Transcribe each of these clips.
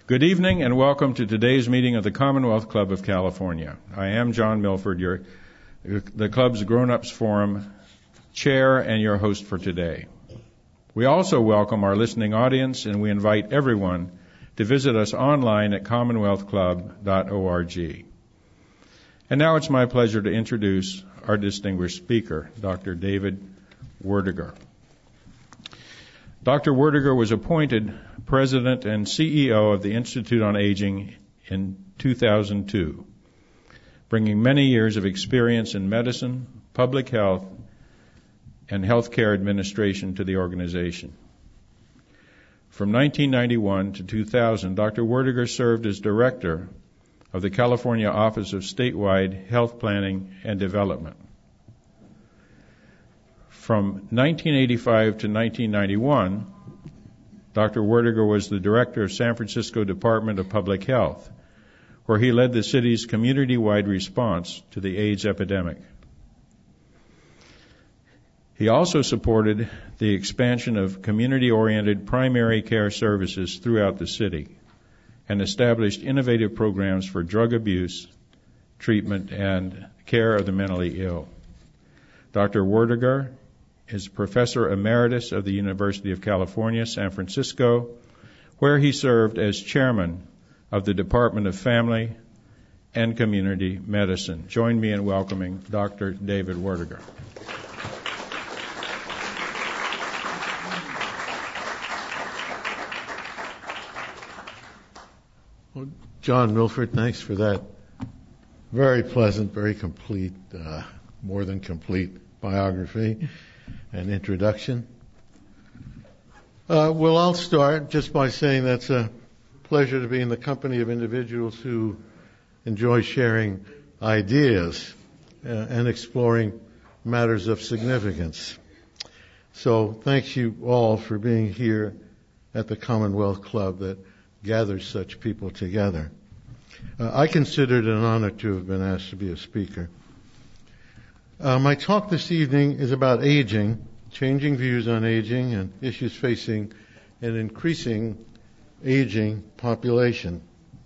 Good evening and welcome to today's meeting of the Commonwealth Club of California. I am John Milford, the club's Grown-Ups Forum chair and your host for today. We also welcome our listening audience and we invite everyone to visit us online at commonwealthclub.org. And now it's my pleasure to introduce our distinguished speaker, Dr. David Werdiger. Dr. Werdiger was appointed President and CEO of the Institute on Aging in 2002, bringing many years of experience in medicine, public health, and healthcare administration to the organization. From 1991 to 2000, Dr. Werdiger served as Director of the California Office of Statewide Health Planning and Development. From 1985 to 1991, Dr. Werdiger was the Director of San Francisco Department of Public Health, where he led the city's community-wide response to the AIDS epidemic. He also supported the expansion of community-oriented primary care services throughout the city and established innovative programs for drug abuse, treatment, and care of the mentally ill. Dr. Werdiger is Professor Emeritus of the University of California, San Francisco, where he served as Chairman of the Department of Family and Community Medicine. Join me in welcoming Dr. David Werdiger. Well, John Milford, thanks for that very pleasant, very complete, more than complete biography and introduction. Well, I'll start just by saying that's a pleasure to be in the company of individuals who enjoy sharing ideas and exploring matters of significance. So thanks you all for being here at the Commonwealth Club that gathers such people together. I consider it an honor to have been asked to be a speaker. My talk this evening is about aging, changing views on aging, and issues facing an increasing aging population.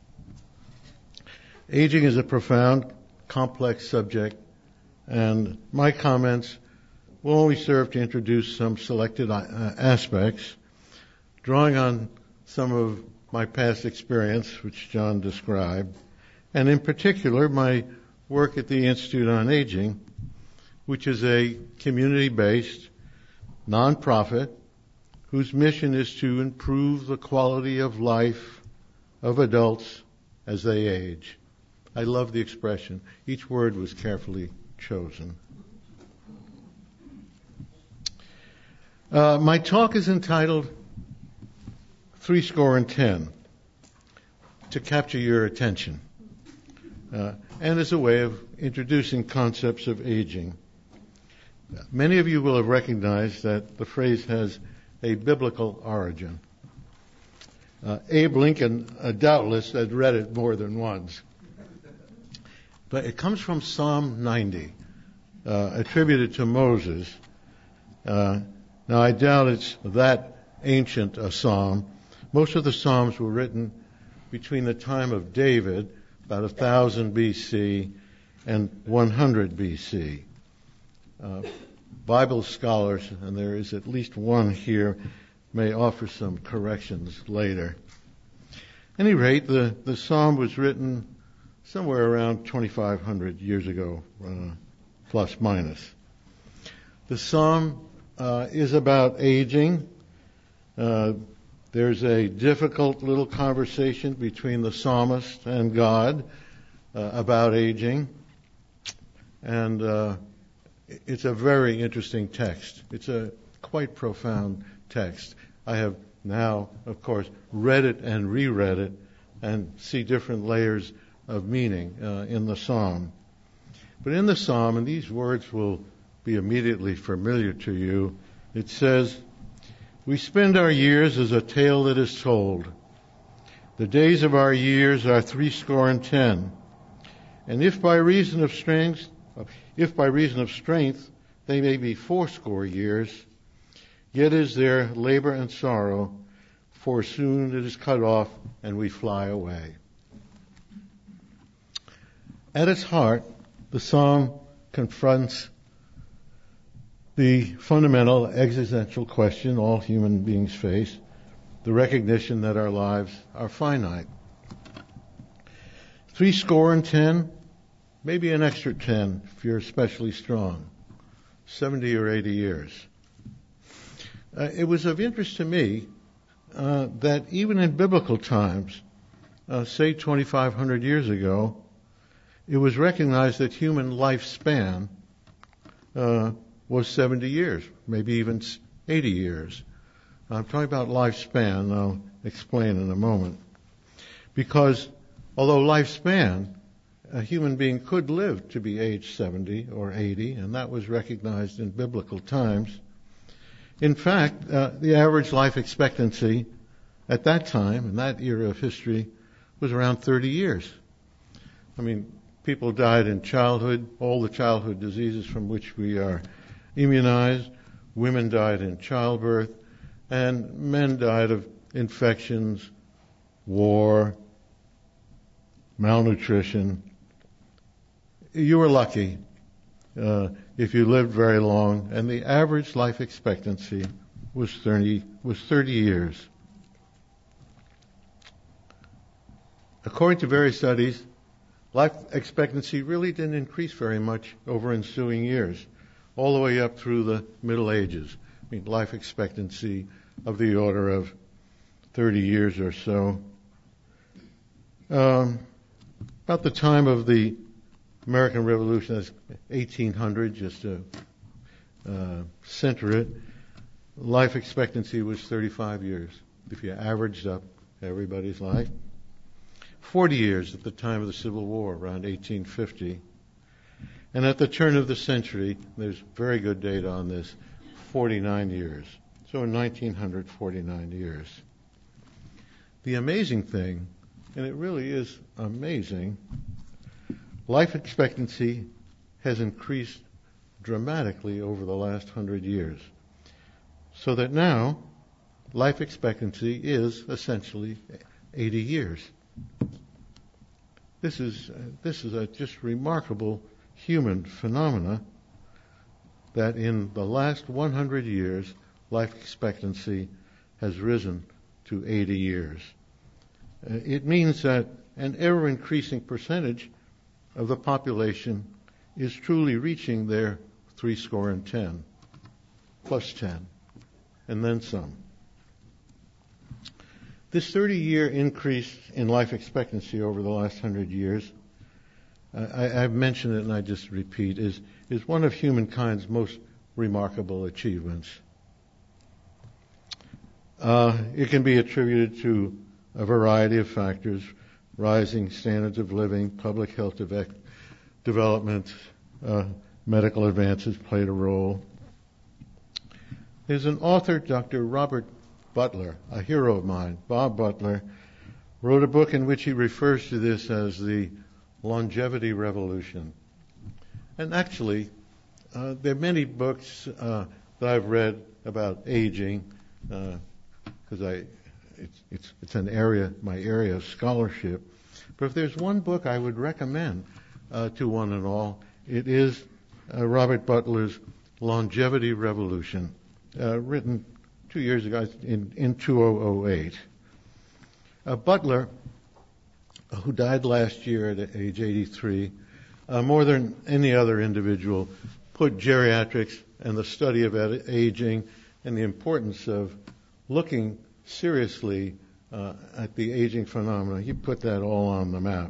Aging is a profound, complex subject, and my comments will only serve to introduce some selected aspects, drawing on some of my past experience, which John described, and in particular my work at the Institute on Aging, which is a community-based nonprofit whose mission is to improve the quality of life of adults as they age. I love the expression. Each word was carefully chosen. My talk is entitled 70, to capture your attention, and as a way of introducing concepts of aging. Many of you will have recognized that the phrase has a biblical origin. Abe Lincoln doubtless had read it more than once. But it comes from Psalm 90, attributed to Moses. Now I doubt it's that ancient a psalm. Most of the psalms were written between the time of David, about 1000 BC, and 100 BC. Bible scholars, and there is at least one here, may offer some corrections later. At any rate, the psalm was written somewhere around 2,500 years ago, plus minus. The psalm is about aging. There's a difficult little conversation between the psalmist and God about aging. And it's a very interesting text. It's a quite profound text. I have now, of course, read it and reread it and see different layers of meaning in the psalm. But in the psalm, and these words will be immediately familiar to you, it says, "We spend our years as a tale that is told. The days of our years are 70. And if by reason of strength they may be 80 years, yet is there labor and sorrow, for soon it is cut off and we fly away. At its heart, the psalm confronts the fundamental existential question all human beings face, the recognition that our lives are finite. 70, maybe an extra 10 if you're especially strong, 70 or 80 years. It was of interest to me that even in biblical times, say 2,500 years ago, it was recognized that human lifespan was 70 years, maybe even 80 years. I'm talking about lifespan, I'll explain in a moment. Because although lifespan, a human being could live to be age 70 or 80, and that was recognized in biblical times. In fact, the average life expectancy at that time, in that era of history, was around 30 years. I mean, people died in childhood, all the childhood diseases from which we are immunized. Women died in childbirth, and men died of infections, war, malnutrition. You were lucky if you lived very long, and the average life expectancy was 30 years. According to various studies, life expectancy really didn't increase very much over ensuing years, all the way up through the Middle Ages. I mean, life expectancy of the order of 30 years or so. About the time of the American Revolution, that's 1800, just to center it, life expectancy was 35 years, if you averaged up everybody's life. 40 years at the time of the Civil War, around 1850. And at the turn of the century, there's very good data on this, 49 years. So in 1900, 49 years. The amazing thing, and it really is amazing, life expectancy has increased dramatically over the last 100 years. So that now, life expectancy is essentially 80 years. This is a just remarkable human phenomena that in the last 100 years, life expectancy has risen to 80 years. It means that an ever-increasing percentage of the population is truly reaching their 70 plus 10, and then some. This 30-year increase in life expectancy over the last 100 years, I've mentioned it and I just repeat, is one of humankind's most remarkable achievements. It can be attributed to a variety of factors: rising standards of living, public health development, medical advances played a role. There's an author, Dr. Robert Butler, a hero of mine, Bob Butler, wrote a book in which he refers to this as the longevity revolution. And actually, there are many books that I've read about aging, because it's an area, my area of scholarship. But if there's one book I would recommend to one and all, it is Robert Butler's Longevity Revolution, written 2 years ago in 2008. Butler, who died last year at age 83, more than any other individual, put geriatrics and the study of aging and the importance of looking seriously at the aging phenomena. He put that all on the map.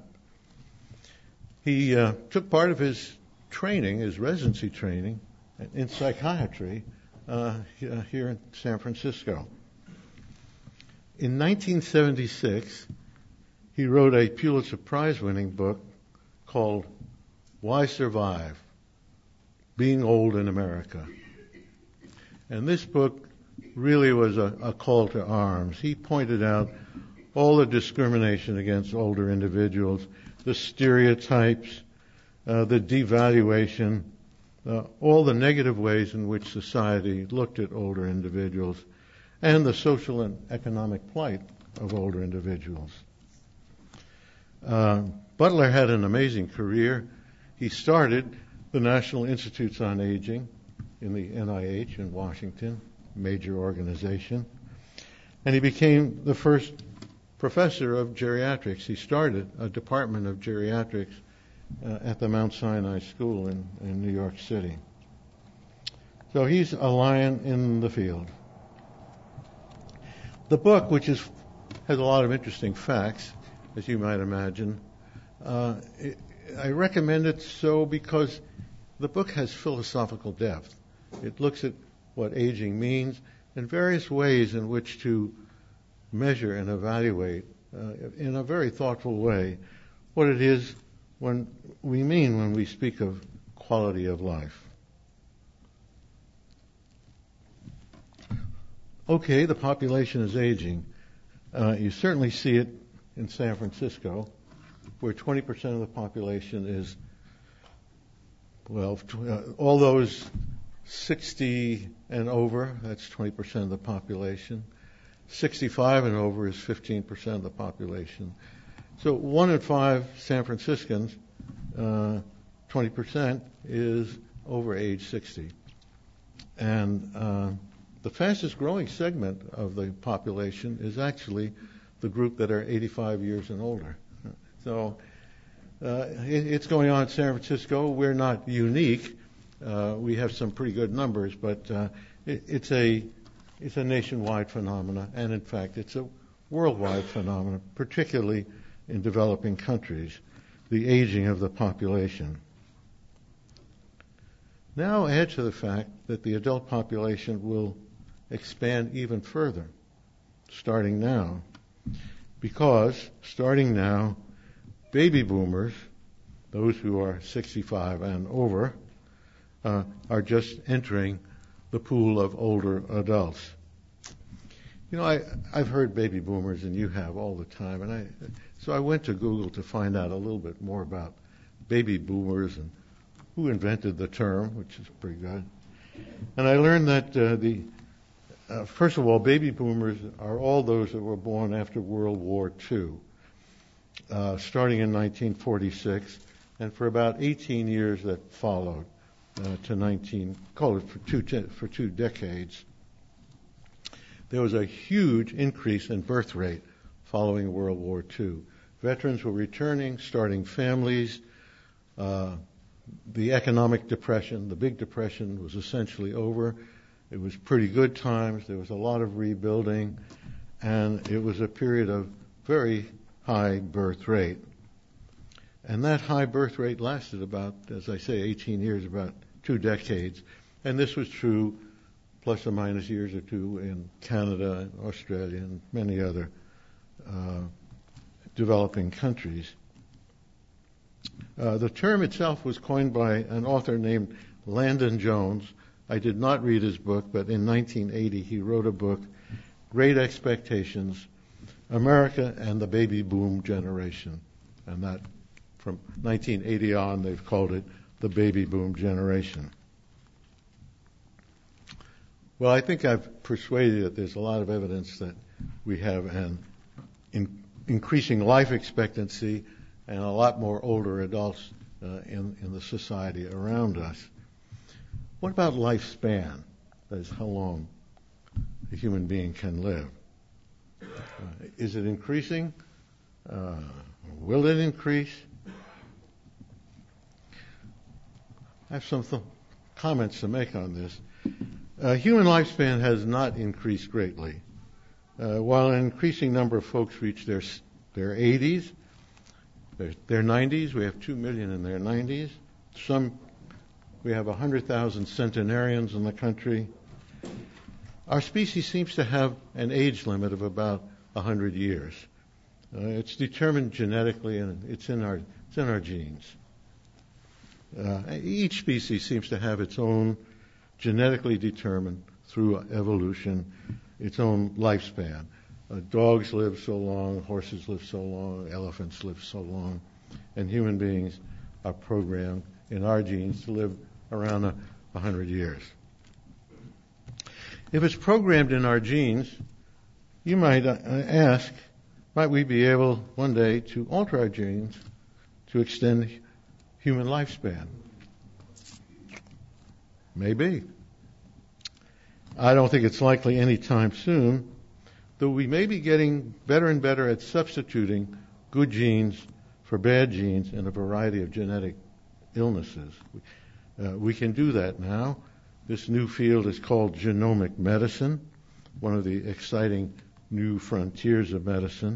He took part of his training, his residency training, in psychiatry here in San Francisco. In 1976, he wrote a Pulitzer Prize-winning book called Why Survive? Being Old in America. And this book really was a call to arms. He pointed out all the discrimination against older individuals, the stereotypes, the devaluation, all the negative ways in which society looked at older individuals. and the social and economic plight of older individuals. Butler had an amazing career. He started the National Institutes on Aging in the NIH in Washington, major organization, and he became the first professor of geriatrics. He started a department of geriatrics at the Mount Sinai School in New York City. So he's a lion in the field. The book, which has a lot of interesting facts, as you might imagine, I recommend it so because the book has philosophical depth. It looks at what aging means and various ways in which to measure and evaluate in a very thoughtful way what it is when we speak of quality of life. Okay, the population is aging. You certainly see it in San Francisco, where 20% of the population is, all those 60 and over, that's 20% of the population. 65 and over is 15% of the population. So 1 in 5 San Franciscans, 20%, is over age 60. And the fastest growing segment of the population is actually the group that are 85 years and older. So it's going on in San Francisco. We're not unique. We have some pretty good numbers, but it's a nationwide phenomenon, and in fact, it's a worldwide phenomenon, particularly in developing countries, the aging of the population. Now add to the fact that the adult population will expand even further, starting now, because starting now, baby boomers, those who are 65 and over, are just entering the pool of older adults. You know, I've heard baby boomers, and you have all the time, and so I went to Google to find out a little bit more about baby boomers and who invented the term, which is pretty good. And I learned that first of all, baby boomers are all those that were born after World War II, starting in 1946, and for about 18 years that followed for 2 decades. There was a huge increase in birth rate following World War II. Veterans were returning, starting families. The economic depression, the Big Depression, was essentially over. It was pretty good times. There was a lot of rebuilding, and it was a period of very high birth rate. And that high birth rate lasted about, as I say, 18 years, about 2 decades. And this was true plus or minus years or two in Canada and Australia and many other developing countries. The term itself was coined by an author named Landon Jones. I did not read his book, but in 1980 he wrote a book, Great Expectations, America and the Baby Boom Generation. And that, from 1980 on, they've called it the Baby Boom Generation. Well, I think I've persuaded that there's a lot of evidence that we have an increasing life expectancy and a lot more older adults in the society around us. What about lifespan? That is, how long a human being can live. Is it increasing? Will it increase? I have some comments to make on this. Human lifespan has not increased greatly. While an increasing number of folks reach their 80s, their 90s, we have 2 million in their 90s. We have 100,000 centenarians in the country. Our species seems to have an age limit of about 100 years. It's determined genetically, and it's in our genes. Each species seems to have its own genetically determined, through evolution, its own lifespan. Dogs live so long, horses live so long, elephants live so long, and human beings are programmed in our genes to live around 100 years. If it's programmed in our genes, you might ask, might we be able one day to alter our genes to extend human lifespan? Maybe. I don't think it's likely anytime soon, though we may be getting better and better at substituting good genes for bad genes in a variety of genetic illnesses. We can do that now. This new field is called genomic medicine, one of the exciting new frontiers of medicine.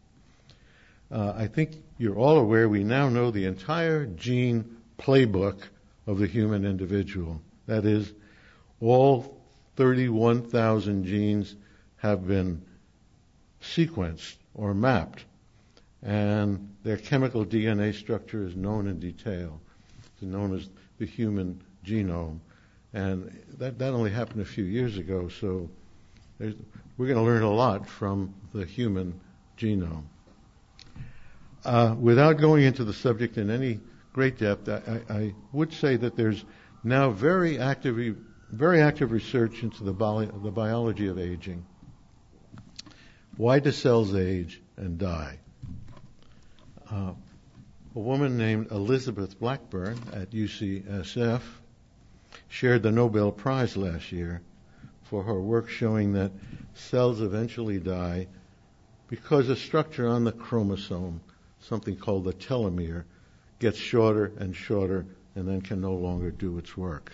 I think you're all aware we now know the entire gene playbook of the human individual. That is, all 31,000 genes have been sequenced or mapped, and their chemical DNA structure is known in detail. It's known as the human genome. And that only happened a few years ago, so we're going to learn a lot from the human genome. Without going into the subject in any great depth, I would say that there's now very active research into the biology of aging. Why do cells age and die? A woman named Elizabeth Blackburn at UCSF shared the Nobel Prize last year for her work showing that cells eventually die because a structure on the chromosome, something called the telomere, gets shorter and shorter and then can no longer do its work.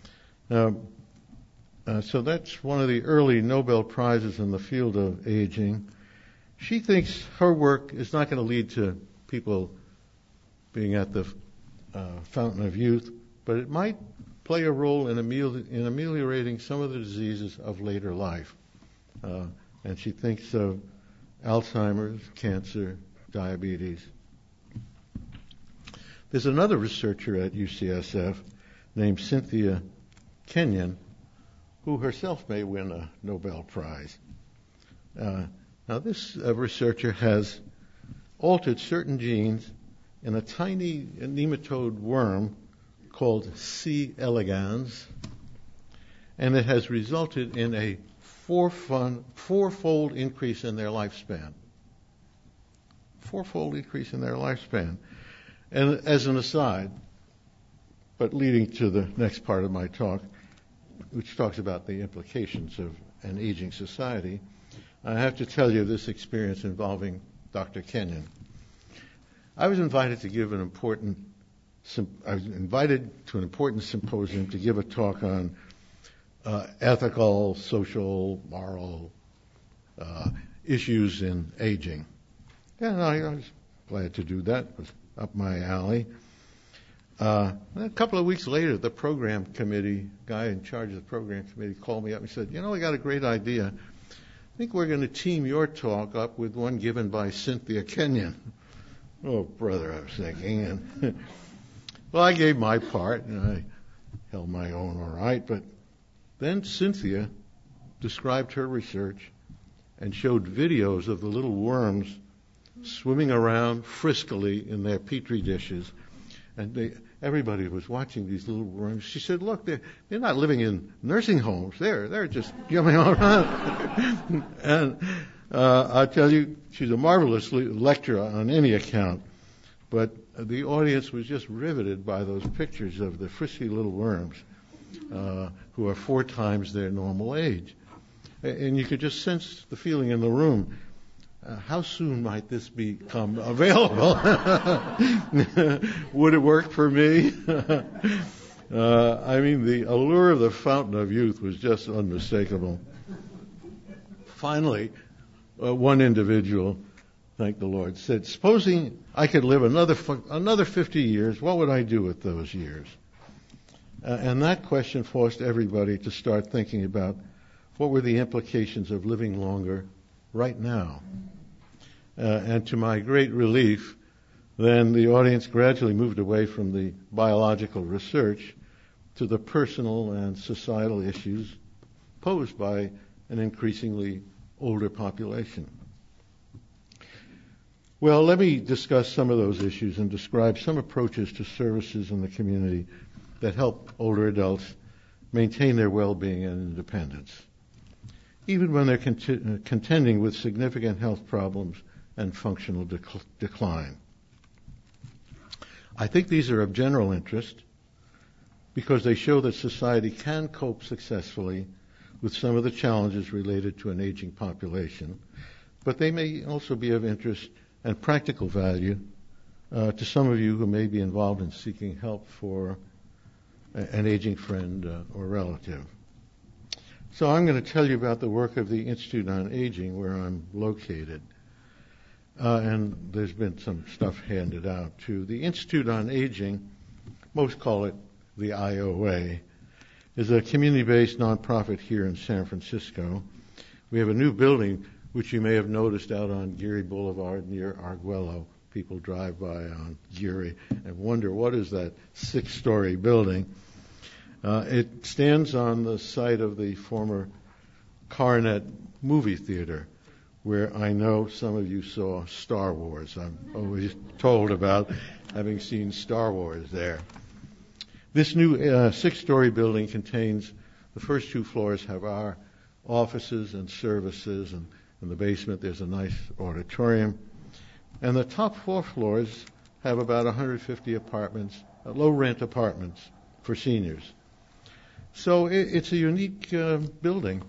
So that's one of the early Nobel Prizes in the field of aging. She thinks her work is not going to lead to people being at the fountain of youth, but it might play a role in ameliorating some of the diseases of later life. And she thinks of Alzheimer's, cancer, diabetes. There's another researcher at UCSF named Cynthia Kenyon, who herself may win a Nobel Prize. Now this researcher has altered certain genes in a tiny nematode worm called C. elegans, and it has resulted in a fourfold increase in their lifespan. Fourfold increase in their lifespan. And as an aside, but leading to the next part of my talk, which talks about the implications of an aging society, I have to tell you this experience involving Dr. Kenyon. I was invited to an important symposium to give a talk on ethical, social, moral issues in aging. And I was glad to do that. It was up my alley. A couple of weeks later, the program committee, guy in charge of the program committee, called me up and said, I got a great idea. I think we're going to team your talk up with one given by Cynthia Kenyon. Oh, brother, I was thinking. And well, I gave my part, and I held my own all right. But then Cynthia described her research and showed videos of the little worms swimming around friskily in their petri dishes. And everybody was watching these little worms. She said, look, they're not living in nursing homes. They're just jumping around. And I tell you, she's a marvelous lecturer on any account. But the audience was just riveted by those pictures of the frisky little worms who are 4 times their normal age. And you could just sense the feeling in the room. How soon might this become available? Would it work for me? The allure of the fountain of youth was just unmistakable. Finally, one individual, thank the Lord, said, supposing I could live another 50 years, what would I do with those years? And that question forced everybody to start thinking about what were the implications of living longer right now. And to my great relief, then the audience gradually moved away from the biological research to the personal and societal issues posed by an increasingly older population. Well, let me discuss some of those issues and describe some approaches to services in the community that help older adults maintain their well-being and independence. even when they're contending with significant health problems and functional decline. I think these are of general interest because they show that society can cope successfully with some of the challenges related to an aging population, but they may also be of interest and practical value to some of you who may be involved in seeking help for an aging friend or relative. So I'm going to tell you about the work of the Institute on Aging, where I'm located. And there's been some stuff handed out too. The Institute on Aging, most call it the IOA, is a community-based nonprofit here in San Francisco. We have a new building, which you may have noticed out on Geary Boulevard near Arguello. People drive by on Geary and wonder, what is that 6-story building? It stands on the site of the former Coronet movie theater, where I know some of you saw Star Wars. I'm always told about having seen Star Wars there. This new 6-story building contains, the first 2 floors have our offices and services, and in the basement there's a nice auditorium. And the top 4 floors have about 150 apartments, low-rent apartments for seniors. So it's a unique building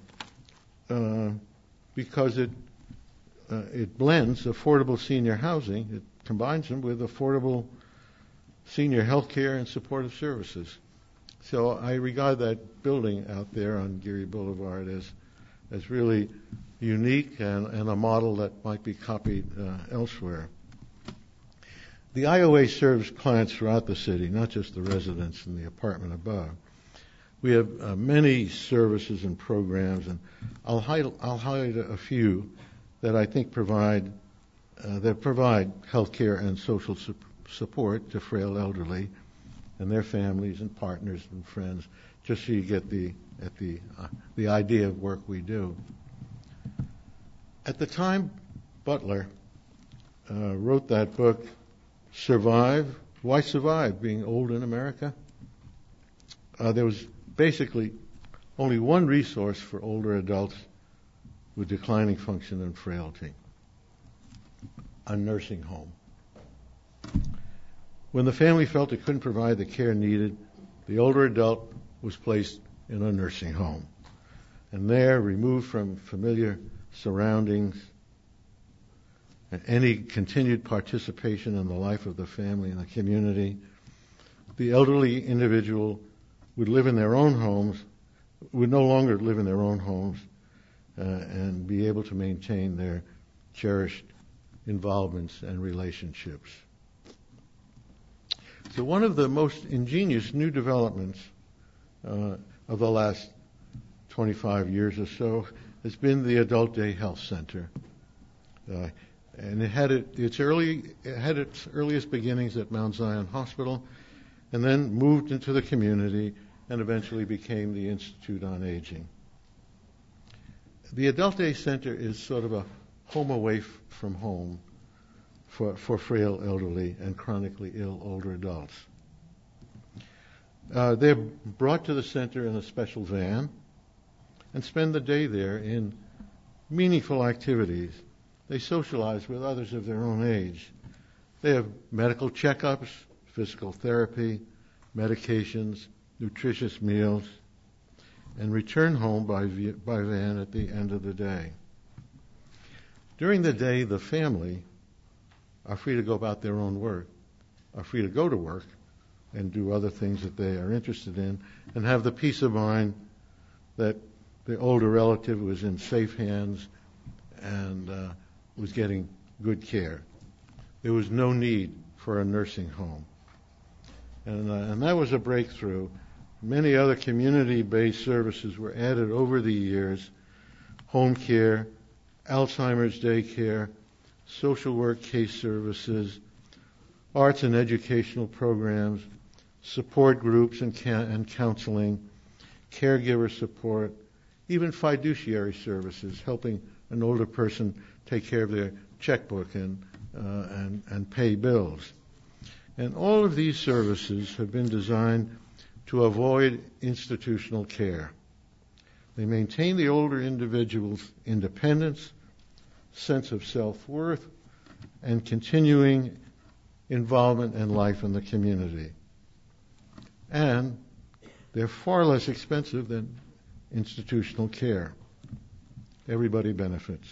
because it blends affordable senior housing. It combines them with affordable senior health care and supportive services. So I regard that building out there on Geary Boulevard as really unique and a model that might be copied elsewhere. The IOA serves clients throughout the city, not just the residents in the apartment above. We have many services and programs, and I'll highlight a few that I think provide health care and social support to frail elderly and their families and partners and friends, just so you get the idea of work we do. At the time, Butler wrote that book, Survive. Why survive being old in America? There was basically only one resource for older adults with declining function and frailty: a nursing home. When the family felt it couldn't provide the care needed, the older adult was placed in a nursing home. And there, removed from familiar surroundings, and any continued participation in the life of the family and the community, the elderly individual would live in their own homes, would no longer live in their own homes, and be able to maintain their cherished involvements and relationships. So one of the most ingenious new developments of the last 25 years or so has been the Adult Day Health Center. And it had its earliest beginnings at Mount Zion Hospital, and then moved into the community and eventually became the Institute on Aging. The Adult Day Center is sort of a home away from home for frail elderly and chronically ill older adults. They're brought to the center in a special van and spend the day there in meaningful activities. They socialize with others of their own age. They have medical checkups, physical therapy, medications, nutritious meals, and return home by van at the end of the day. During the day, the family are free to go about their own work, are free to go to work and do other things that they are interested in, and have the peace of mind that the older relative was in safe hands and was getting good care. There was no need for a nursing home. And that was a breakthrough. Many other community-based services were added over the years: home care, Alzheimer's day care, social work case services, arts and educational programs, support groups and counseling, caregiver support, even fiduciary services, helping an older person take care of their checkbook and pay bills. And all of these services have been designed to avoid institutional care. They maintain the older individual's independence, sense of self-worth, and continuing involvement in life in the community. And they're far less expensive than institutional care. Everybody benefits.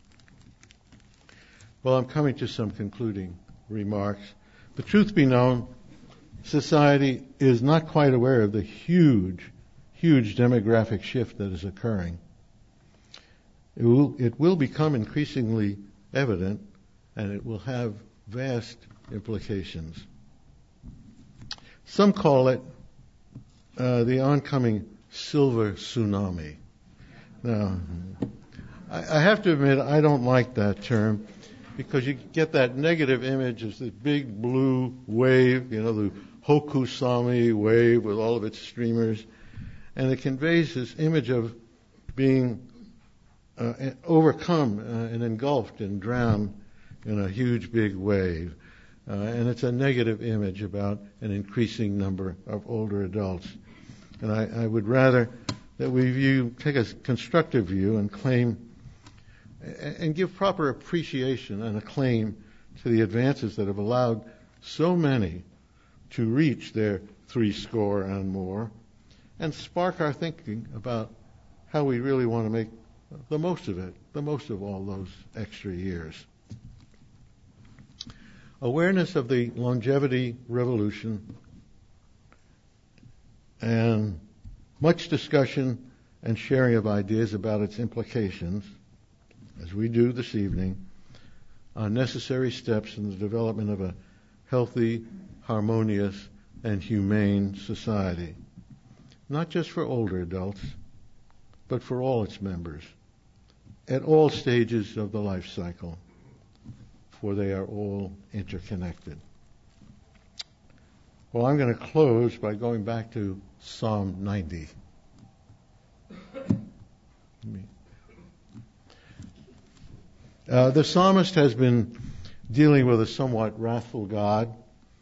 Well, I'm coming to some concluding remarks. The truth be known, society is not quite aware of the huge demographic shift that is occurring. It will become increasingly evident, and it will have vast implications. Some call it the oncoming silver tsunami. Now, I have to admit I don't like that term, because you get that negative image as the big blue wave, the Hokusami wave with all of its streamers, and it conveys this image of being overcome and engulfed and drowned in a huge big wave. And it's a negative image about an increasing number of older adults. And I would rather that we take a constructive view and claim and give proper appreciation and acclaim to the advances that have allowed so many to reach their 80 and more, and spark our thinking about how we really want to make the most of it, the most of all those extra years. Awareness of the longevity revolution and much discussion and sharing of ideas about its implications, as we do this evening, are necessary steps in the development of a healthy, harmonious, and humane society, not just for older adults, but for all its members, at all stages of the life cycle, for they are all interconnected. Well, I'm going to close by going back to Psalm 90. The psalmist has been dealing with a somewhat wrathful God,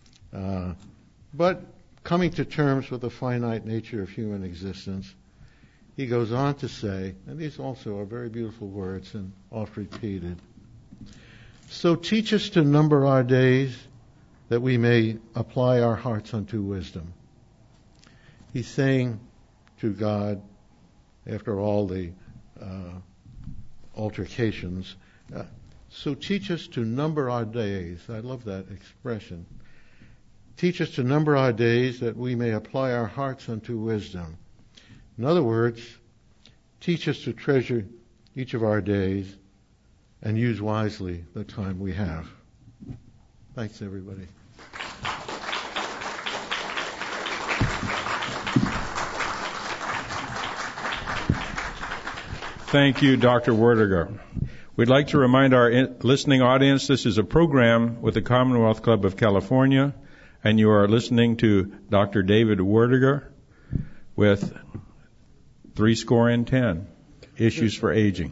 but coming to terms with the finite nature of human existence. He goes on to say, and these also are very beautiful words and oft repeated, "So teach us to number our days, that we may apply our hearts unto wisdom." He's saying to God, after all the altercations, so teach us to number our days. I love that expression. Teach us to number our days, that we may apply our hearts unto wisdom. In other words, teach us to treasure each of our days and use wisely the time we have. Thanks, everybody. Thank you, Dr. Werdiger. We'd like to remind our listening audience this is a program with the Commonwealth Club of California, and you are listening to Dr. David Werdiger with 10 Issues for Aging.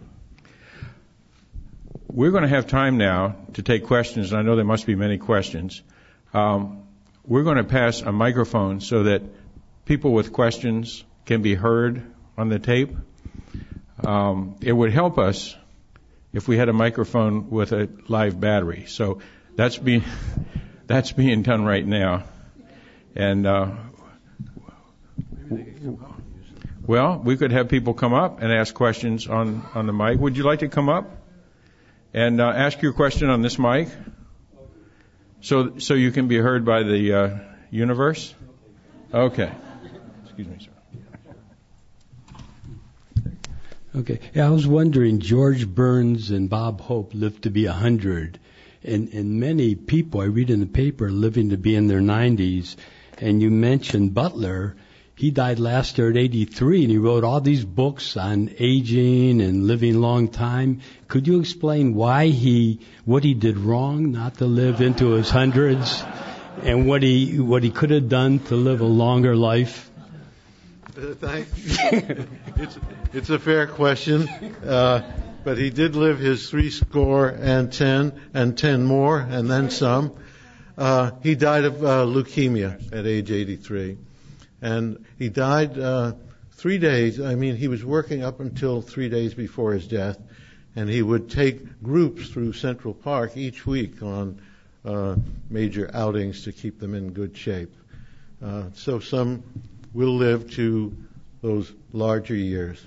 We're going to have time now to take questions, and I know there must be many questions. We're going to pass a microphone so that people with questions can be heard on the tape. It would help us if we had a microphone with a live battery. So that's being done right now. And well, we could have people come up and ask questions on the mic. Would you like to come up and ask your question on this mic, so you can be heard by the universe? Okay. Excuse me, sir. Okay. Yeah, I was wondering, George Burns and Bob Hope lived to be 100, and many people I read in the paper are living to be in their 90s. And you mentioned Butler. He died last year at 83, and he wrote all these books on aging and living long time. Could you explain what he did wrong not to live into his hundreds, and what he could have done to live a longer life? Thanks. It's a fair question, but he did live his 10 and 10 more, and then some. He died of leukemia at age 83, and he died 3 days, he was working up until 3 days before his death, and he would take groups through Central Park each week on major outings to keep them in good shape. So some will live to those larger years.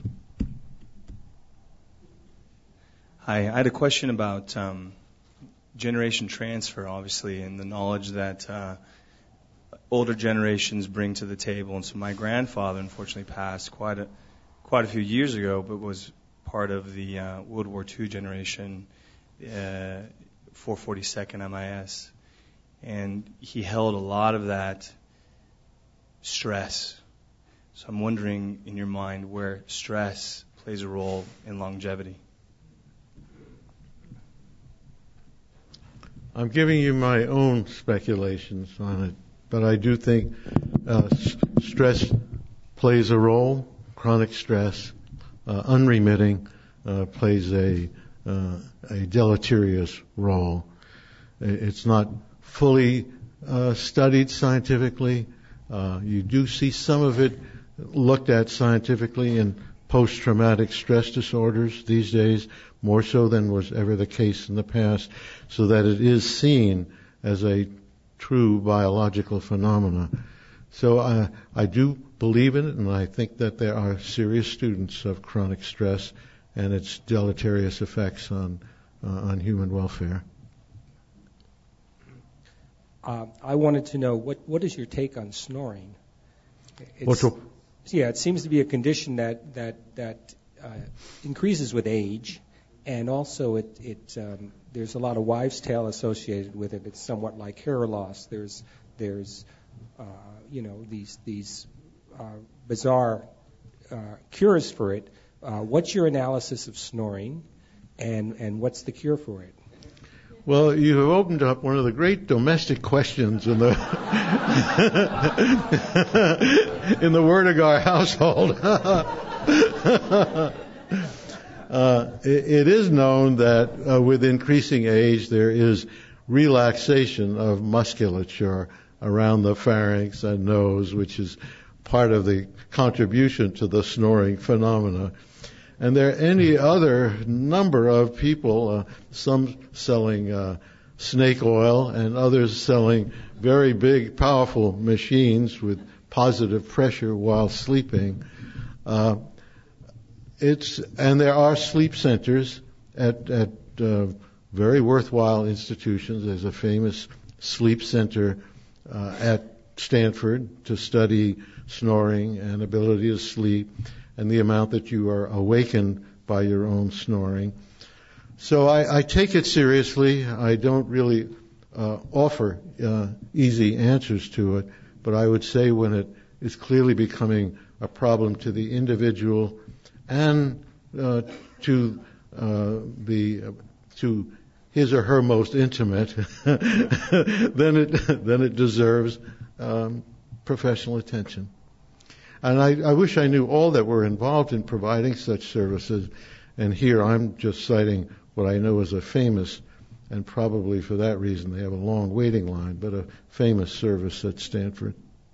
Hi, I had a question about generation transfer, obviously, and the knowledge that older generations bring to the table. And so my grandfather, unfortunately, passed quite a few years ago, but was part of the World War II generation, 442nd MIS. And he held a lot of that stress. So I'm wondering, in your mind, where stress plays a role in longevity. I'm giving you my own speculations on it, but I do think stress plays a role. Chronic stress, unremitting, plays a deleterious role. It's not fully studied scientifically. You do see some of it looked at scientifically in post-traumatic stress disorders these days, more so than was ever the case in the past, so that it is seen as a true biological phenomena. So I do believe in it, and I think that there are serious students of chronic stress and its deleterious effects on human welfare. I wanted to know, what is your take on snoring? It seems to be a condition that increases with age, and also there's a lot of wives' tale associated with it. It's somewhat like hair loss. There's these bizarre cures for it. What's your analysis of snoring, and what's the cure for it? Well, you have opened up one of the great domestic questions in the in the Werdegar household. It is known that with increasing age there is relaxation of musculature around the pharynx and nose, which is part of the contribution to the snoring phenomena. And there are any other number of people, some selling snake oil and others selling very big, powerful machines with positive pressure while sleeping. And there are sleep centers at very worthwhile institutions. There's a famous sleep center at Stanford to study snoring and ability to sleep, and the amount that you are awakened by your own snoring. So I take it seriously. I don't really offer easy answers to it, but I would say when it is clearly becoming a problem to the individual and to his or her most intimate, then it deserves professional attention. And I wish I knew all that were involved in providing such services. And here I'm just citing what I know is a famous, and probably for that reason they have a long waiting line, but a famous service at Stanford.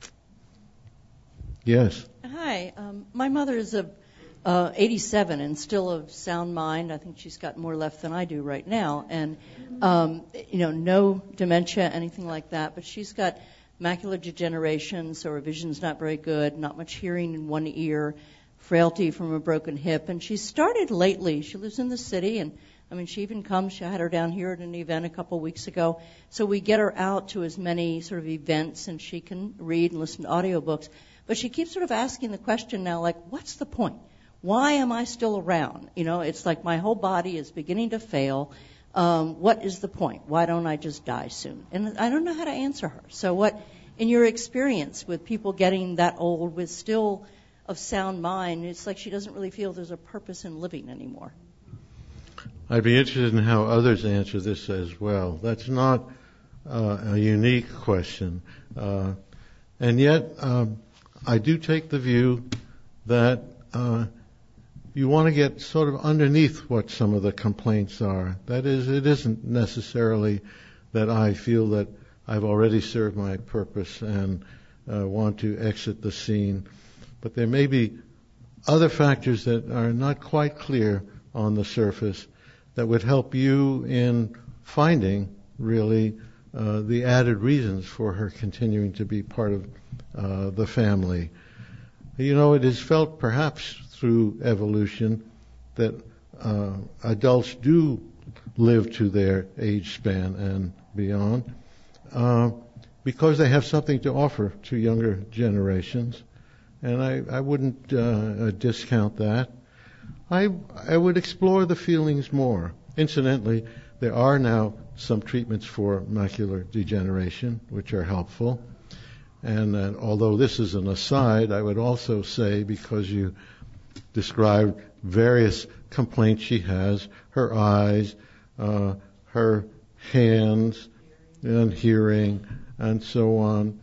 Yes? Hi. My mother is 87 and still of sound mind. I think she's got more left than I do right now. And, no dementia, anything like that. But she's got macular degeneration, so her vision's not very good, not much hearing in one ear, frailty from a broken hip. And she started lately. She lives in the city, and she even comes. I had her down here at an event a couple of weeks ago. So we get her out to as many sort of events, and she can read and listen to audiobooks. But she keeps sort of asking the question now, like, what's the point? Why am I still around? It's like my whole body is beginning to fail. What is the point? Why don't I just die soon? And I don't know how to answer her. So what, in your experience with people getting that old with still of sound mind, it's like she doesn't really feel there's a purpose in living anymore. I'd be interested in how others answer this as well. That's not a unique question. And yet, I do take the view that you want to get sort of underneath what some of the complaints are. That is, it isn't necessarily that I feel that I've already served my purpose and want to exit the scene, but there may be other factors that are not quite clear on the surface that would help you in finding really the added reasons for her continuing to be part of the family. You know, it is felt perhaps through evolution that adults do live to their age span and beyond because they have something to offer to younger generations. And I wouldn't discount that. I would explore the feelings more. Incidentally, there are now some treatments for macular degeneration, which are helpful. And although this is an aside, I would also say, because you described various complaints she has, her eyes, her hands, and hearing, and so on.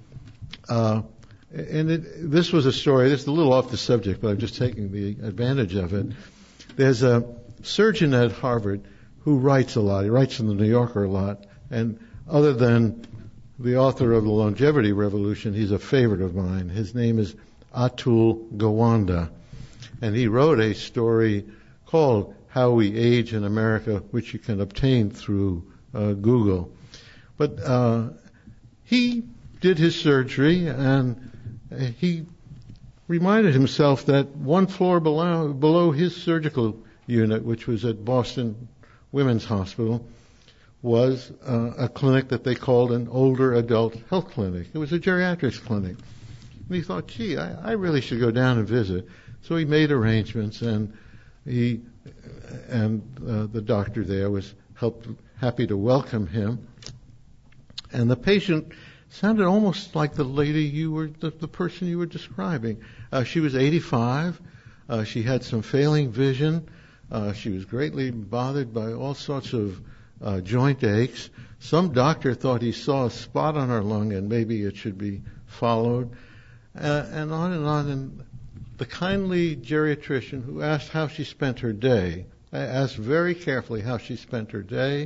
This was a story, this is a little off the subject, but I'm just taking the advantage of it. There's a surgeon at Harvard who writes a lot. He writes in the New Yorker a lot. And other than the author of The Longevity Revolution, he's a favorite of mine. His name is Atul Gawande. And he wrote a story called How We Age in America, which you can obtain through Google. But he did his surgery, and he reminded himself that one floor below his surgical unit, which was at Boston Women's Hospital, was a clinic that they called an older adult health clinic. It was a geriatrics clinic. And he thought, gee, I really should go down and visit. So he made arrangements, and the doctor there was happy to welcome him. And the patient sounded almost like the lady the person you were describing. She was 85. She had some failing vision. She was greatly bothered by all sorts of joint aches. Some doctor thought he saw a spot on her lung and maybe it should be followed. And on and on. And the kindly geriatrician who asked how she spent her day, asked very carefully how she spent her day,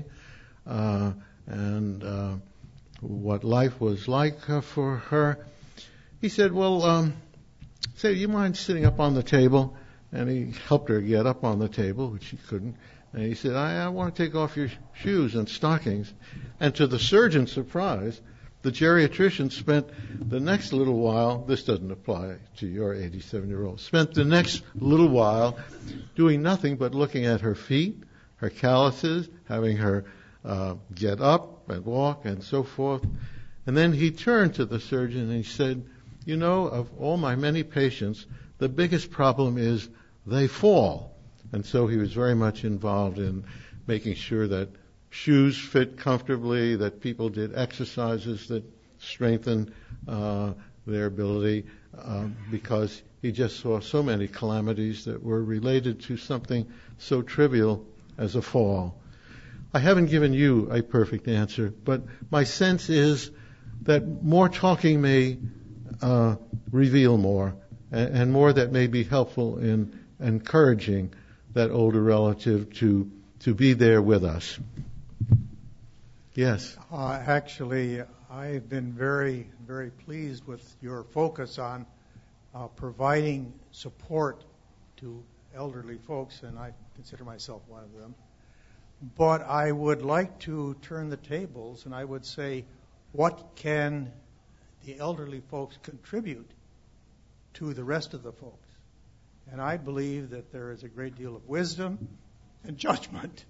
and what life was like for her. He said, well, say, do you mind sitting up on the table? And he helped her get up on the table, which she couldn't. And he said, I want to take off your shoes and stockings. And to the surgeon's surprise, the geriatrician spent the next little while, this doesn't apply to your 87-year-old, spent the next little while doing nothing but looking at her feet, her calluses, having her get up and walk and so forth. And then he turned to the surgeon and he said, you know, of all my many patients, the biggest problem is they fall. And so he was very much involved in making sure that shoes fit comfortably, that people did exercises that strengthened their ability, because he just saw so many calamities that were related to something so trivial as a fall. I haven't given you a perfect answer, but my sense is that more talking may reveal more, and more that may be helpful in encouraging that older relative to be there with us. Yes. Actually, I've been very, very pleased with your focus on providing support to elderly folks, and I consider myself one of them. But I would like to turn the tables, and I would say, what can the elderly folks contribute to the rest of the folks? And I believe that there is a great deal of wisdom and judgment.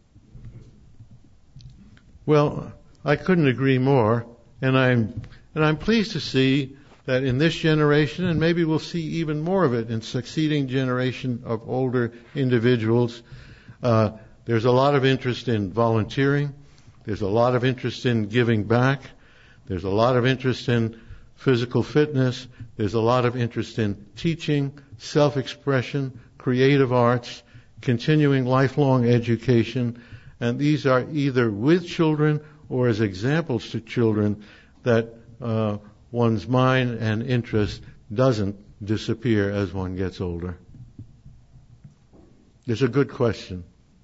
Well, I couldn't agree more, and I'm pleased to see that in this generation, and maybe we'll see even more of it in succeeding generation of older individuals, there's a lot of interest in volunteering. There's a lot of interest in giving back. There's a lot of interest in physical fitness. There's a lot of interest in teaching, self-expression, creative arts, continuing lifelong education. And these are either with children or as examples to children that one's mind and interest doesn't disappear as one gets older. It's a good question.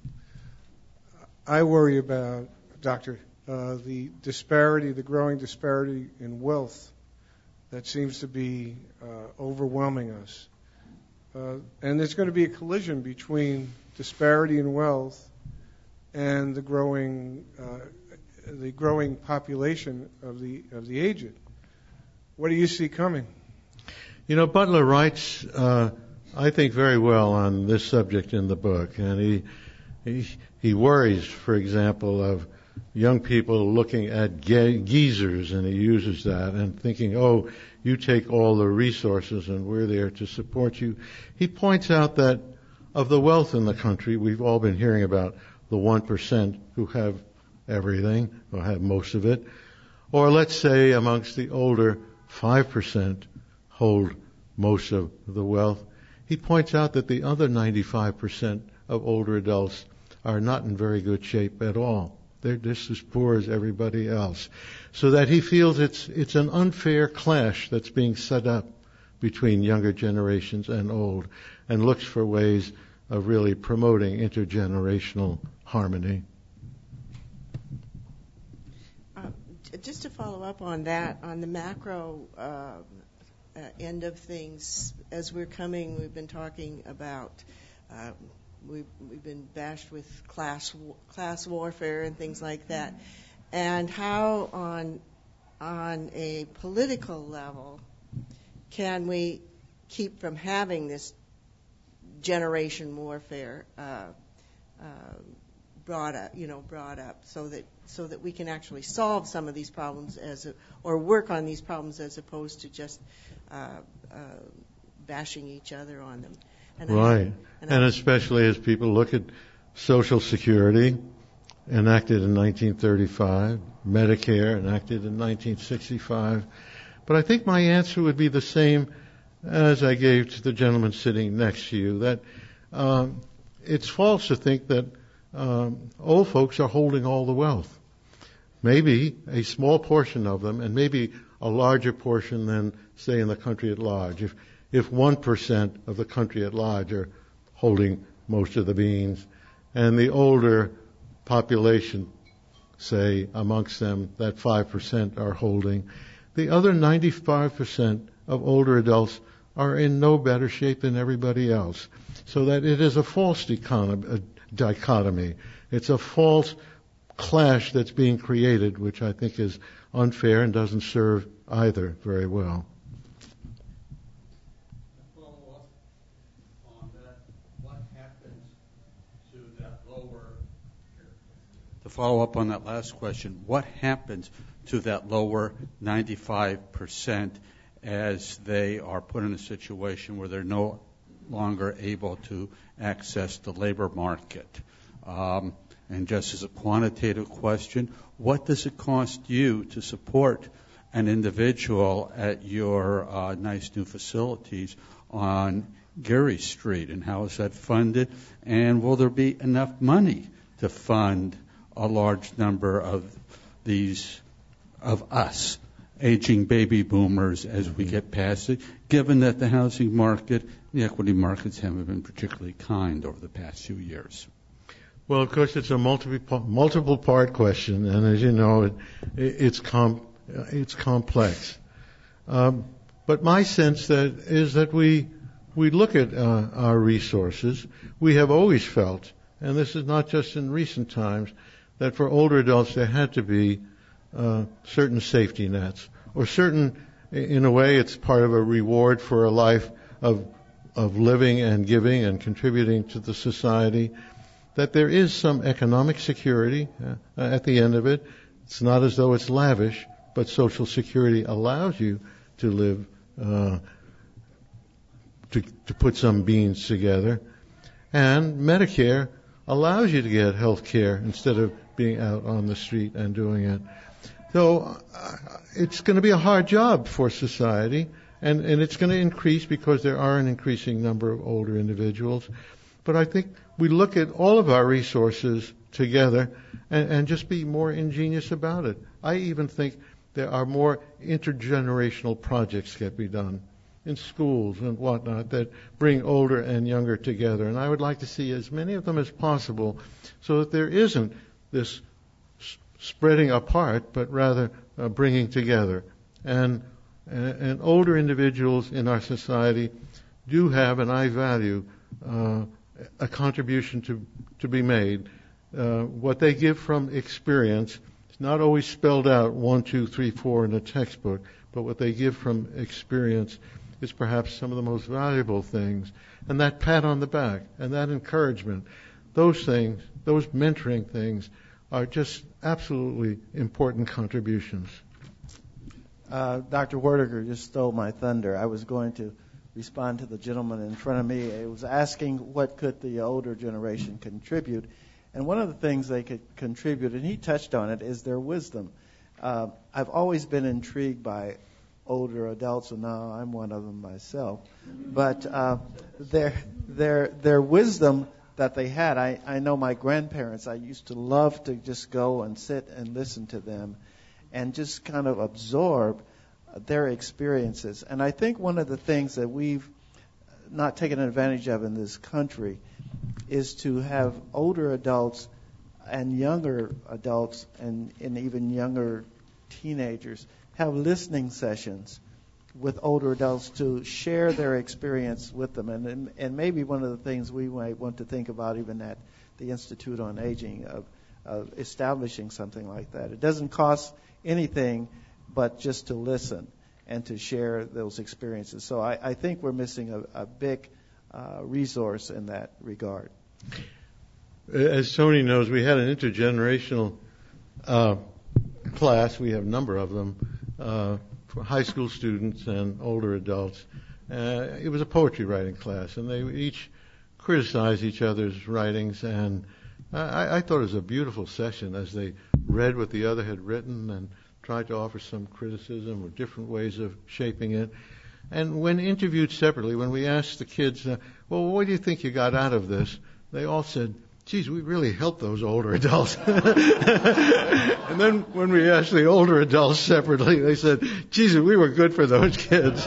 I worry about, Doctor, the disparity, the growing disparity in wealth that seems to be overwhelming us. and there's going to be a collision between disparity in wealth and the growing population of the aged. What do you see coming? Butler writes, I think, very well on this subject in the book, and he worries, for example, of young people looking at geezers, and he uses that, and thinking, oh, you take all the resources and we're there to support you. He points out that of the wealth in the country, we've all been hearing about the 1% who have everything, or have most of it, or let's say amongst the older 5% hold most of the wealth. He points out that the other 95% of older adults are not in very good shape at all. They're just as poor as everybody else. So that he feels it's an unfair clash that's being set up between younger generations and old, and looks for ways of really promoting intergenerational harmony. Just to follow up on that, on the macro end of things, as we've been talking about, we've been bashed with class warfare and things like that, and how on a political level can we keep from having this generation warfare brought up, so that we can actually solve some of these problems or work on these problems as opposed to just bashing each other on them. Right. And especially as people look at Social Security, enacted in 1935, Medicare, enacted in 1965. But I think my answer would be the same as I gave to the gentleman sitting next to you, that it's false to think that old folks are holding all the wealth. Maybe a small portion of them, and maybe a larger portion than, say, in the country at large. If 1% of the country at large are holding most of the beans, and the older population, say, amongst them, that 5% are holding, the other 95% of older adults are in no better shape than everybody else. So that it is a false dichotomy. It's a false clash that's being created, which I think is unfair and doesn't serve either very well. To follow up on that last question, what happens to that lower 95% as they are put in a situation where they're no longer able to access the labor market? And just as a quantitative question, what does it cost you to support an individual at your nice new facilities on Geary Street, and how is that funded? And will there be enough money to fund a large number of us aging baby boomers as we get past it, given that the housing market, the equity markets haven't been particularly kind over the past few years? Well, of course, it's a multiple part question, and as you know, it's complex. But my sense is that we look at our resources. We have always felt, and this is not just in recent times, that for older adults there had to be certain safety nets, or certain, in a way, it's part of a reward for a life of living and giving and contributing to the society, that there is some economic security at the end of it. It's not as though it's lavish, but Social Security allows you to live, to put some beans together. And Medicare allows you to get health care instead of being out on the street and doing it. So it's going to be a hard job for society, and it's going to increase because there are an increasing number of older individuals. But I think we look at all of our resources together and just be more ingenious about it. I even think there are more intergenerational projects that can be done in schools and whatnot that bring older and younger together. And I would like to see as many of them as possible so that there isn't this spreading apart, but rather bringing together. And older individuals in our society do have, and I value, a contribution to be made. What they give from experience is not always spelled out 1, 2, 3, 4 in a textbook, but what they give from experience is perhaps some of the most valuable things. And that pat on the back and that encouragement, those things, those mentoring things, are just absolutely important contributions. Dr. Werdiger just stole my thunder. I was going to respond to the gentleman in front of me. I was asking what could the older generation contribute. And one of the things they could contribute, and he touched on it, is their wisdom. I've always been intrigued by older adults, and now I'm one of them myself. But their wisdom that they had, I know my grandparents, I used to love to just go and sit and listen to them and just kind of absorb their experiences. And I think one of the things that we've not taken advantage of in this country is to have older adults and younger adults and even younger teenagers have listening sessions with older adults to share their experience with them. And maybe one of the things we might want to think about even at the Institute on Aging of establishing something like that. It doesn't cost anything but just to listen and to share those experiences. So I think we're missing a big resource in that regard. As Tony knows, we had an intergenerational class. We have a number of them for high school students and older adults. It was a poetry writing class, and they each criticized each other's writings, and I thought it was a beautiful session as they read what the other had written and tried to offer some criticism or different ways of shaping it. And when interviewed separately, when we asked the kids, well, what do you think you got out of this? They all said, geez, we really helped those older adults. And then when we asked the older adults separately, they said, geez, we were good for those kids.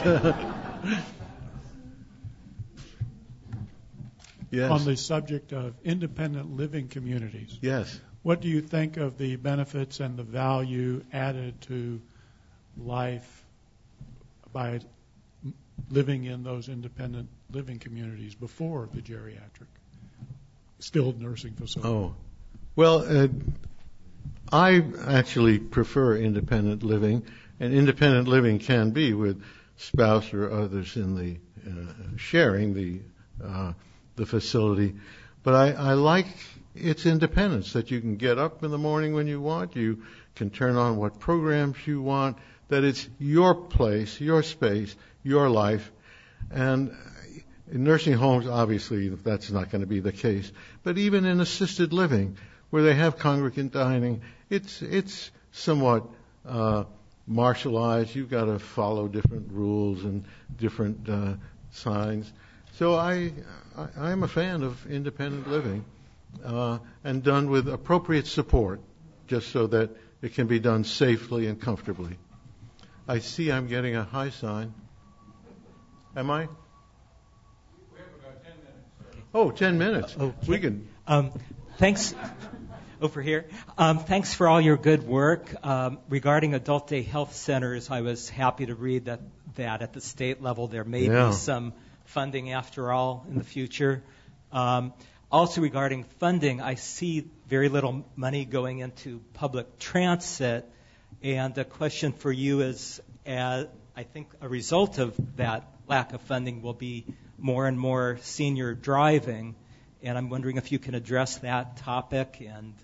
Yes. On the subject of independent living communities. Yes. What do you think of the benefits and the value added to life by living in those independent living communities before the geriatric skilled nursing facility? Oh, well, I actually prefer independent living, and independent living can be with spouse or others in the sharing the facility. But I like its independence, that you can get up in the morning when you want, you can turn on what programs you want, that it's your place, your space, your life. And in nursing homes, obviously, that's not going to be the case. But even in assisted living, where they have congregant dining, it's somewhat martialized. You've got to follow different rules and different signs. So I'm a fan of independent living, and done with appropriate support, just so that it can be done safely and comfortably. I see I'm getting a high sign. Am I? We have about 10 minutes. Oh, 10 minutes. Okay. We can. Thanks. Over here. Thanks for all your good work. Regarding adult day health centers, I was happy to read that at the state level there may be some funding after all in the future. Also regarding funding, I see very little money going into public transit. And the question for you is, I think a result of that lack of funding will be more and more senior driving. And I'm wondering if you can address that topic and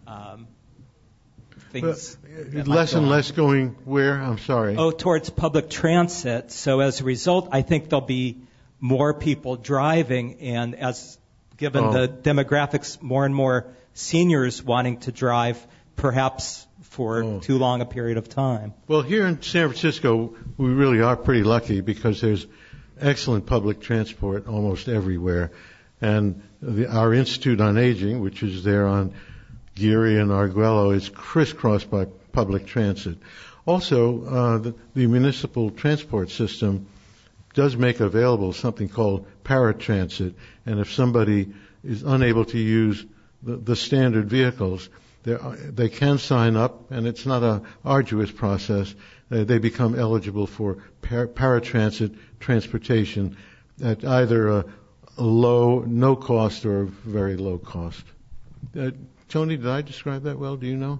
things. Less and less going where? I'm sorry. Oh, towards public transit. So as a result, I think there'll be more people driving, and given the demographics, more and more seniors wanting to drive, perhaps for too long a period of time. Well, here in San Francisco, we really are pretty lucky because there's excellent public transport almost everywhere. And our Institute on Aging, which is there on Geary and Arguello, is crisscrossed by public transit. Also, the municipal transport system does make available something called paratransit. And if somebody is unable to use the standard vehicles, they can sign up, and it's not an arduous process. They become eligible for paratransit transportation at either a low, no cost or very low cost. Tony, did I describe that well? Do you know?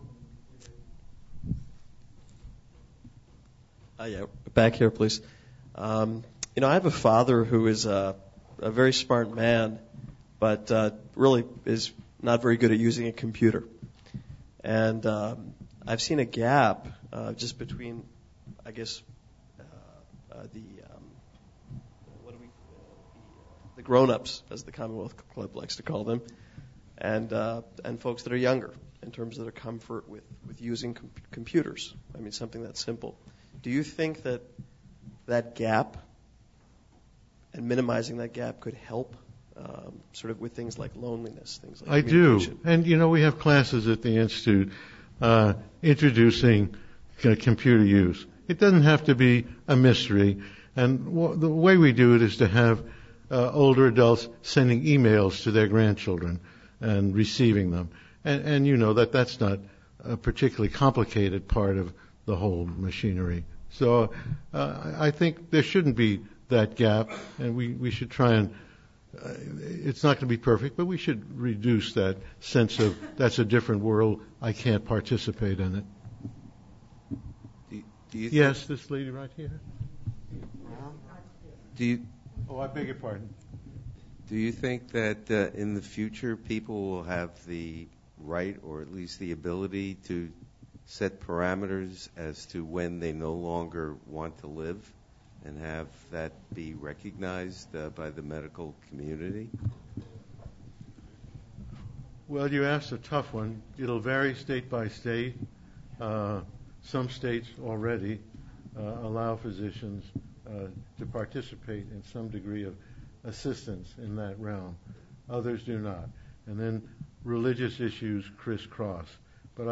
Yeah, back here, please. I have a father who is a very smart man, but really is not very good at using a computer. And I've seen a gap just between, I guess, the grown-ups, as the Commonwealth Club likes to call them, and folks that are younger in terms of their comfort with using computers. I mean, something that simple. Do you think that gap and minimizing that gap could help sort of with things like loneliness, things like I do. And, we have classes at the Institute introducing computer use. It doesn't have to be a mystery. And the way we do it is to have older adults sending emails to their grandchildren and receiving them. And you know that's not a particularly complicated part of the whole machinery. So I think there shouldn't be that gap, and we should try and it's not going to be perfect, but we should reduce that sense of that's a different world, I can't participate in it. Do you yes, this lady right here. I beg your pardon. Do you think that in the future people will have the right, or at least the ability, to set parameters as to when they no longer want to live, and have that be recognized by the medical community? Well, you asked a tough one. It'll vary state by state. Some states already allow physicians to participate in some degree of assistance in that realm. Others do not. And then religious issues crisscross. But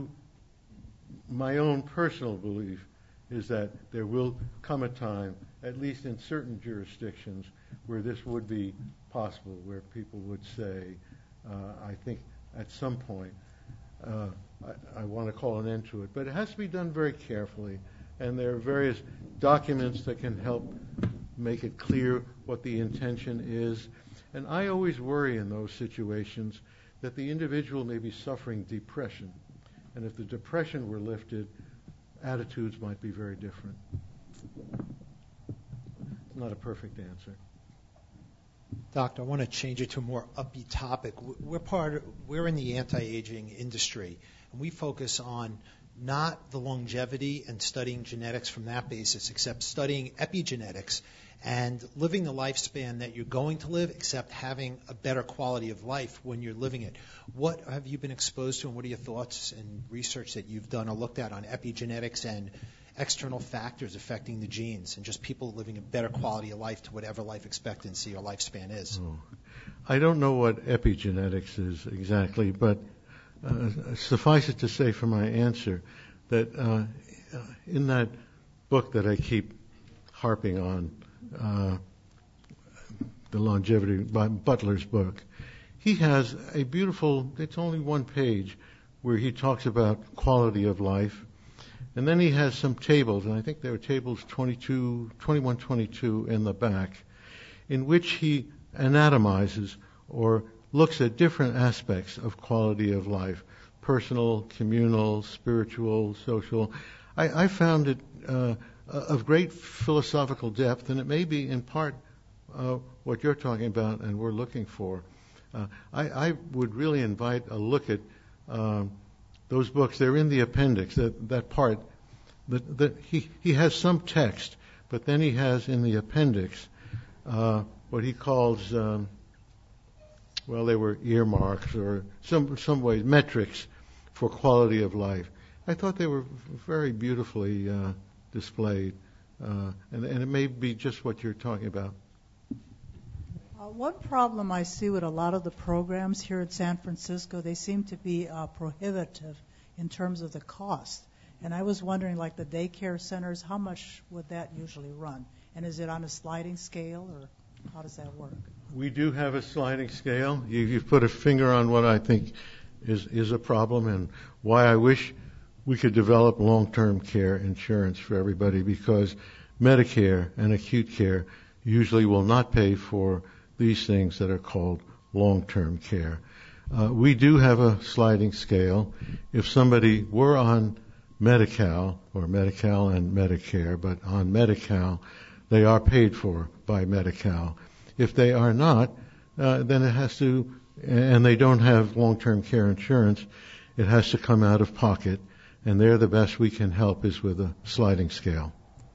my own personal belief is that there will come a time, at least in certain jurisdictions, where this would be possible, where people would say, I think at some point, I want to call an end to it. But it has to be done very carefully, and there are various documents that can help make it clear what the intention is. And I always worry in those situations that the individual may be suffering depression. And if the depression were lifted, attitudes might be very different. It's not a perfect answer. Doctor, I want to change it to a more upbeat topic. We're in the anti-aging industry, and we focus on not the longevity and studying genetics from that basis, except studying epigenetics and living the lifespan that you're going to live, except having a better quality of life when you're living it. What have you been exposed to, and what are your thoughts and research that you've done or looked at on epigenetics and external factors affecting the genes and just people living a better quality of life to whatever life expectancy or lifespan is? I don't know what epigenetics is exactly, but suffice it to say for my answer that in that book that I keep harping on, the longevity, Butler's book, he has a beautiful, it's only one page, where he talks about quality of life. And then he has some tables, and I think there are tables 21, 22 in the back, in which he anatomizes or looks at different aspects of quality of life, personal, communal, spiritual, social. I found it of great philosophical depth, and it may be in part what you're talking about and we're looking for. I would really invite a look at those books. They're in the appendix, that part. That he has some text, but then he has in the appendix what he calls, they were earmarks or some ways, metrics for quality of life. I thought they were very beautifully displayed, and it may be just what you're talking about. One problem I see with a lot of the programs here in San Francisco, they seem to be prohibitive in terms of the cost. And I was wondering, like the daycare centers, how much would that usually run? And is it on a sliding scale, or how does that work? We do have a sliding scale. You've put a finger on what I think is a problem, and why I wish we could develop long-term care insurance for everybody, because Medicare and acute care usually will not pay for these things that are called long-term care. We do have a sliding scale. If somebody were on Medi-Cal, or Medi-Cal and Medicare, but on Medi-Cal, they are paid for by Medi-Cal. If they are not, then it has to, and they don't have long-term care insurance, it has to come out of pocket, and there the best we can help is with a sliding scale.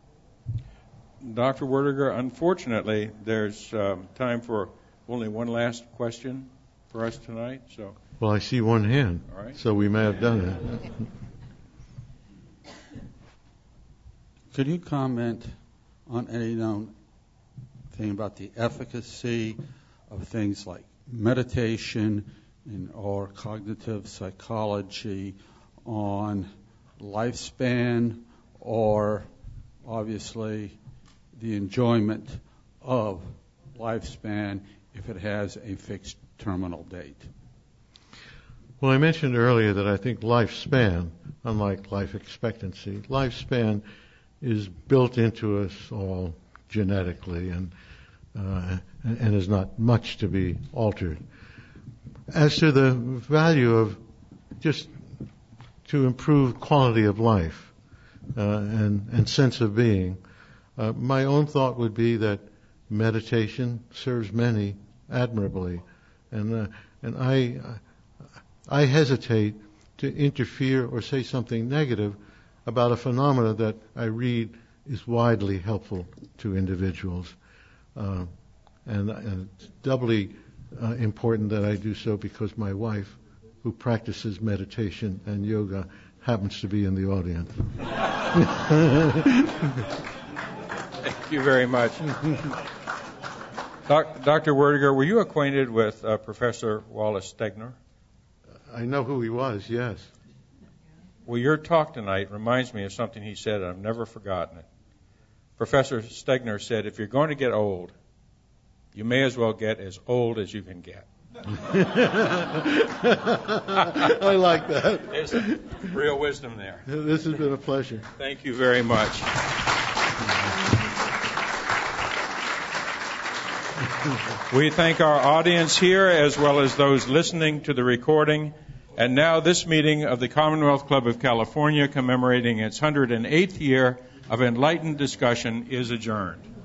Dr. Werdiger, unfortunately, there's time for only one last question for us tonight. So. Well, I see one hand, all right. So we may have done it. Could you comment on any known thing about the efficacy of things like meditation or cognitive psychology on lifespan, or obviously the enjoyment of lifespan if it has a fixed terminal date? Well, I mentioned earlier that I think lifespan, unlike life expectancy, lifespan is built into us all genetically and is not much to be altered. As to the value of just to improve quality of life and sense of being, my own thought would be that meditation serves many admirably, and I hesitate to interfere or say something negative about a phenomena that I read is widely helpful to individuals, and it's doubly important that I do so because my wife, who practices meditation and yoga, happens to be in the audience. Thank you very much. Dr. Werdiger, were you acquainted with Professor Wallace Stegner? I know who he was, yes. Well, your talk tonight reminds me of something he said, and I've never forgotten it. Professor Stegner said, if you're going to get old, you may as well get as old as you can get. I like that. There's real wisdom there. This has been a pleasure. Thank you very much. We thank our audience here as well as those listening to the recording. And now this meeting of the Commonwealth Club of California commemorating its 108th year of enlightened discussion is adjourned.